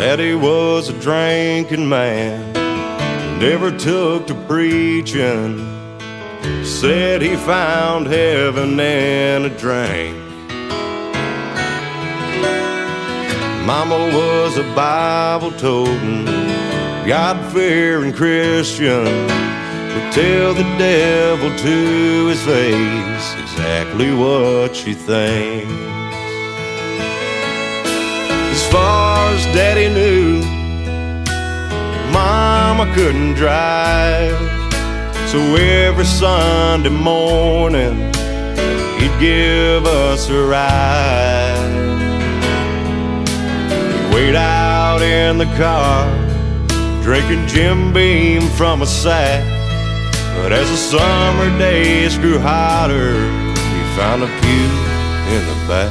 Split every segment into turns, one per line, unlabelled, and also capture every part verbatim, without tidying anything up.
Daddy was a drinking man, never took to preaching. Said he found heaven in a drink. Mama was a Bible-toting, God-fearing Christian, would tell the devil to his face exactly what she thinks. As far as Daddy knew, Mama couldn't drive, so every Sunday morning he'd give us a ride. We'd wait out in the car, drinking Jim Beam from a sack. But as the summer days grew hotter, we found a pew in the back.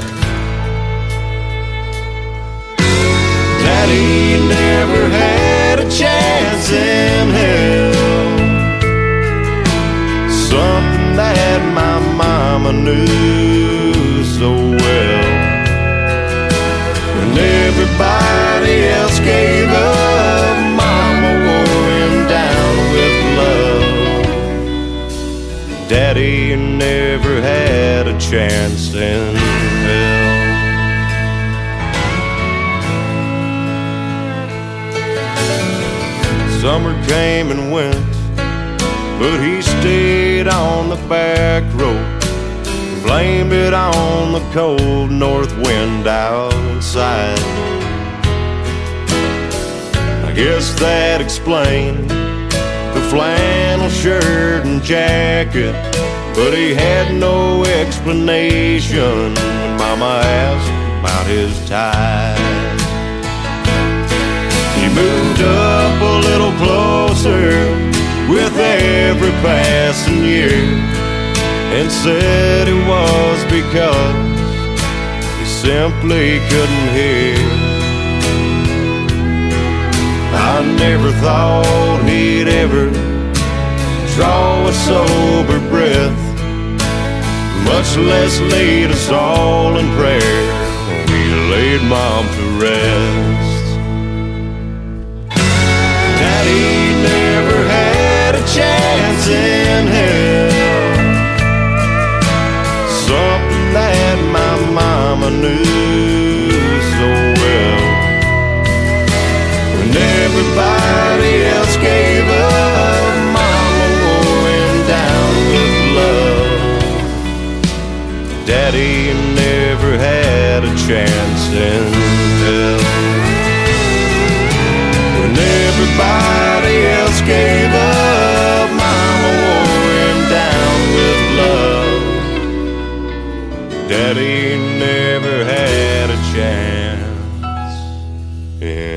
Daddy never had a chance in hell, something that my mama knew so well. When everybody else gave up, Mama wore him down with love. Daddy never had a chance in hell. Summer came and went, but he stayed on the back road, blamed it on the cold north wind outside. I guess that explained the flannel shirt and jacket, but he had no explanation when Mama asked about his tie. He moved up a little closer with every passing year, and said it was because he simply couldn't hear. I never thought he'd ever draw a sober breath, much less lead us all in prayer when we laid Mom to rest. Daddy never had a chance in hell, something that my mama knew so well. When everybody else gave up, Mama wore him down with love. Daddy never had a chance in hell. When everybody else gave up, Mama wore him down with love. Daddy never had a chance in